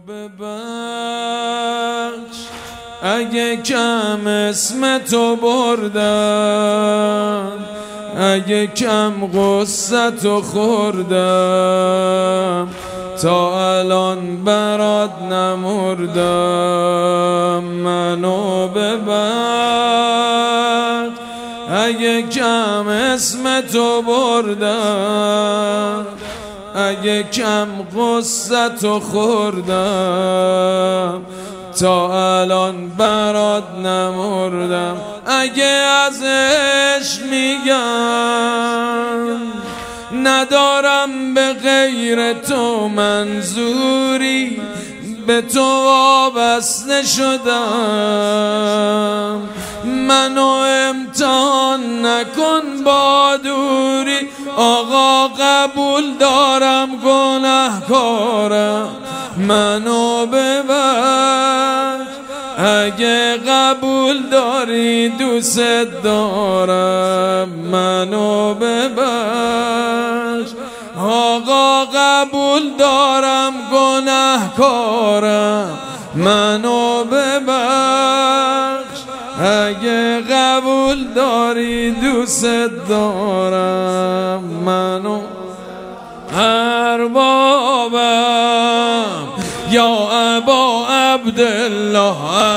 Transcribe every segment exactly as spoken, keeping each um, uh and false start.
ببخش اگه کم اسم تو بردم، اگه کم غصه تو خوردم، تا الان برات نمردم. منو ببخش اگه کم اسم تو بردم، اگه کم غصه تو خوردم، تا الان برات نمردم. اگه از عشق میگم ندارم به غیر تو منظوری، به تو وابسته شدم. منو امتحان نکن با دوری، آقا قبول دارم گناهکارم. منو ببخش اگه قبول داری دوست دارم. منو ببخش آقا قبول دارم گناهکارم. منو ببخش اگه قبول داری دوست دارم. منو اربابم یا ابا عبدالله،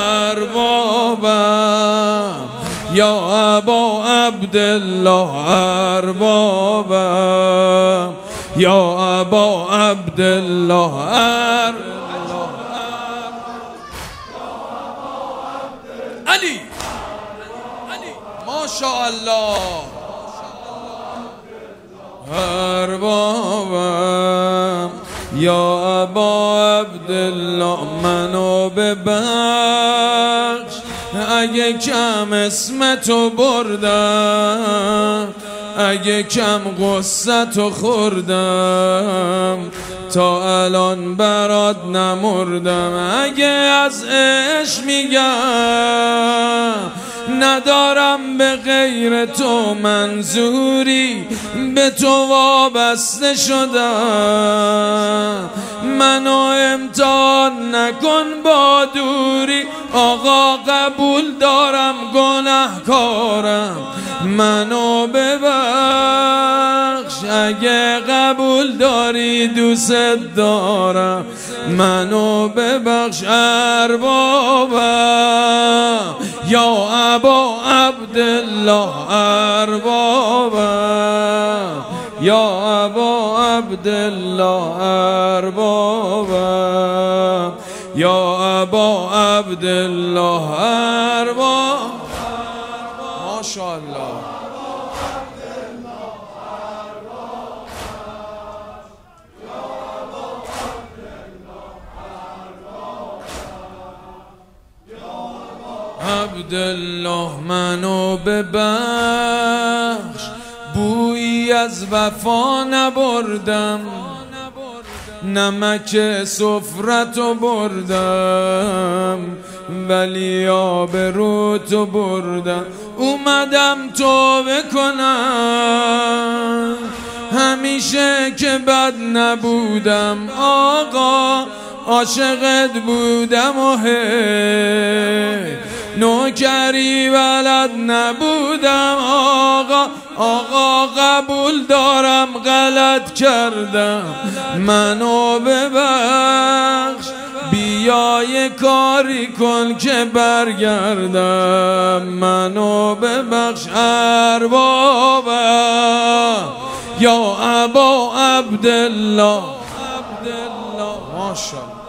اربابم یا ابا عبدالله، اربابم یا ابا عبدالله. علی ماشاءالله. اربابم یا ابا عبدالله. منو ببخش اگه کم اسم تو بردم، اگه کم غصه تو خوردم، تا الان برات نمردم. اگه از عشق میگم ندارم به غیر تو منظوری، به تو وابسته شدم. منو امتحان نکن با دوری، آقا قبول دارم گناهکارم. منو ببخش اگه قبول داری دوست دارم. منو ببخش اربابم یا ابا عبدالله، اربابم یا ابا عبدالله، اربابم یا ابا عبدالله، ارباب. ماشاءالله. عبدالله منو ببخش بویی از وفا نبردم، نمک سفرتو بردم، ولی آبروتو بردم. اومدم توبه کنم همیشه که بد نبودم، آقا عاشقت بودم و هی نوکری بلد نبودم. آقا آقا قبول دارم غلط کردم. منو ببخش بیا یه کاری کن که برگردم. منو ببخش اربابم یا ابا عبدالله. ماشاءالله.